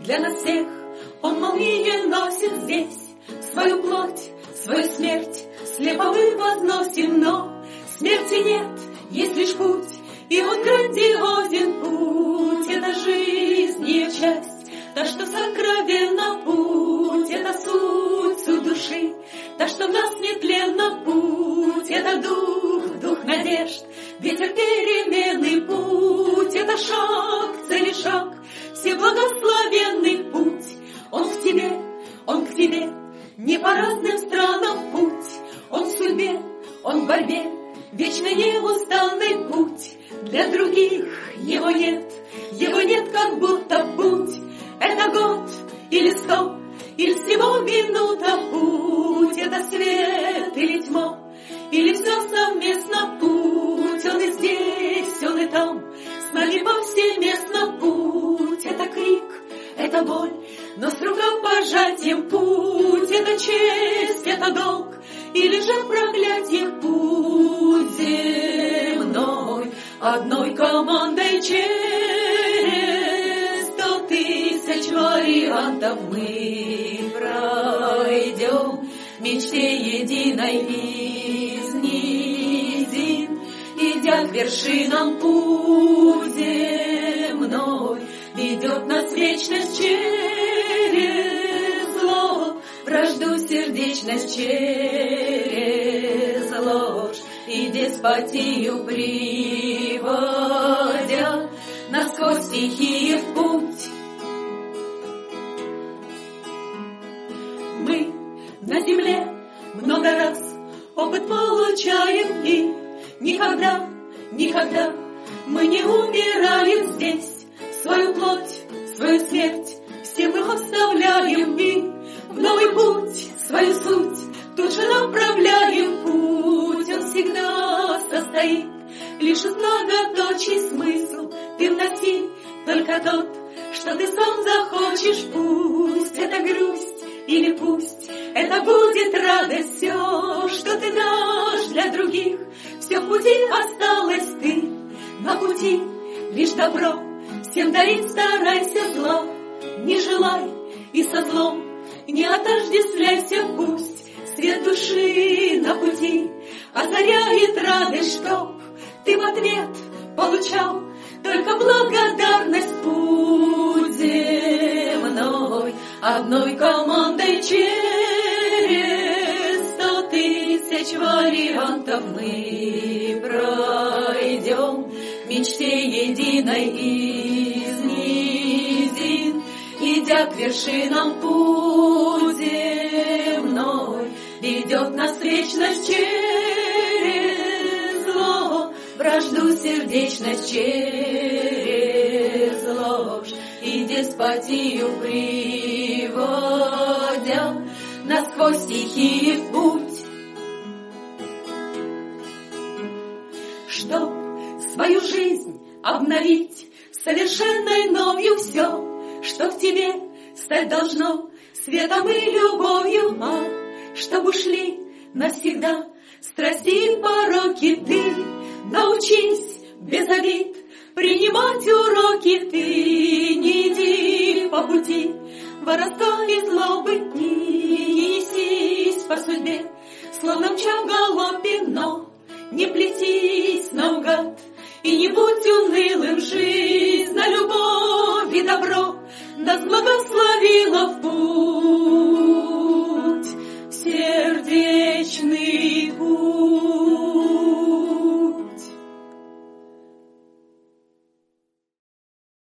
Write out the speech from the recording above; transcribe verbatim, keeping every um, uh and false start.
для нас всех Он молнией носит здесь свою плоть, свою смерть, слепо мы возносим, но смерти нет, есть лишь путь, и он грандиозен путь. Это жизнь, ее часть, та, что сокровенна путь, это суть, суть души, та, что в нас нетленна путь, это дух, дух надежд, ветер переменный путь, это шаг, цели шаг, всеблагословенный путь. Он в тебе, он к тебе, не по разным странам путь, он в судьбе, он в борьбе, вечно неустанный путь. Для других его нет, его нет, как будто путь. Это год или сто, или всего минута путь. Это свет или тьма, или все совместно путь. Он и здесь, он и там, с нами повсеместно путь. Это крик, это боль, но с рукопожатием путь. Это честь, это долг, или же проклятие путь земной. Одной командой через сто тысяч вариантов мы пройдем, мечте единой из низин, идя к вершинам путь земной. Ведет нас вечность через зло, вражду сердечность через ложь и деспотию приводя нас сквозь стихии в путь. Мы на земле много раз опыт получаем, и никогда, никогда мы не умираем здесь. Свою плоть, свою смерть все мы оставляем, и в новый путь свою суть тут же направляем путь. Он всегда состоит лишь из многоточий, смысл ты вноси только тот, что ты сам захочешь. Пусть это грусть или пусть это будет радость, все, что ты дашь для других, все в пути осталось ты. На пути лишь добро, всем дарить старайся зла, не желай и со злом не отождествляйся. Пусть свет души на пути озаряет радость, чтоб ты в ответ получал только благодарность. Путь земной одной командой через сто тысяч вариантов мы пройдем, мечте единой из низин, идя к вершинам путь земной. Ведет нас вечность через зло, вражду сердечность через ложь и деспотию приводя нас сквозь стихии в путь. Чтоб свою жизнь обновить совершенной новью, все, что в тебе стать должно светом и любовью, а чтоб ушли навсегда страсти и пороки, ты научись без обид принимать уроки. Ты не иди по пути воровства и злобы, не несись по судьбе, словно мча в галопе, но не плетись наугад и не будь унылым. Жизнь на любовь и добро нас благословила в путь.